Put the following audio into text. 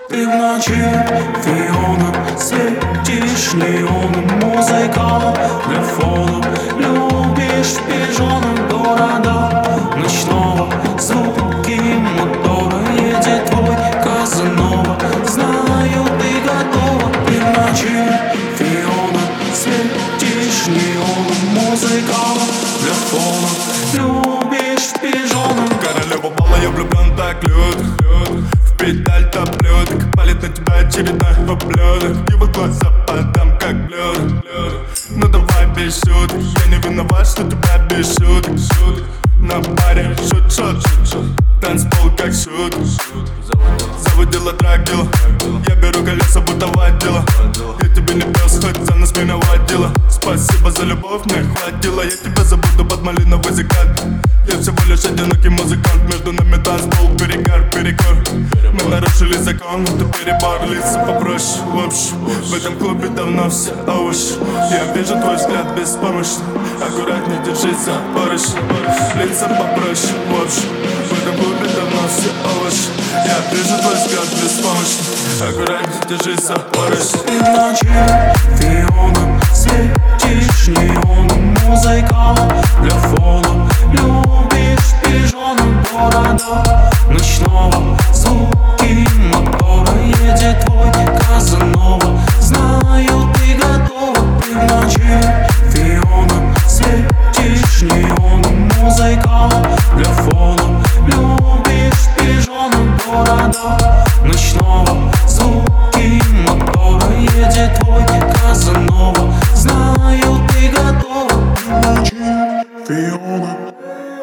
Ты в ночи фионом светишь неоном. Музыка для фона. Любишь в пижонах города ночного. Звуки мотора. Едет твой Казанова. Знаю, ты готова. Ты в ночи фионом светишь неоном. Музыка для фона. Любишь в пижонах. Королева бала, я влюблен так лютых. В педаль таблеток палит на тебя очередной ублюдок. Его глаза подам как блюдо. Ну давай без шуток. Я не виноват, что тебя без шуток. На баре шут. Танцпол как шут. Заводила драгдила. Я беру колеса, будто водила. Я тебе не пес, хоть за нас меня водила. Спасибо за любовь, мне хватило. Я тебя забуду под малиновый закат. Я всего лишь одинокий музыкант. Между нами танцпол, перекор. Мы нарушили закон, это перебор. Лица попроще, в общем. В этом клубе давно все овощи. Я вижу твой взгляд беспомощный. Аккуратней держись за поручень. Лица попроще, в общем. В этом клубе давно все овощи. Я вижу твой взгляд беспомощный. Аккуратней держись за поручень. Ты в ночи фионом светишь неоном. Музыка для фона. Любишь в пижонах города ночного. Звуки мотора. Едет твой Казанова. Знаю, ты готова. Ты в ночи фионом светишь неоном. Музыка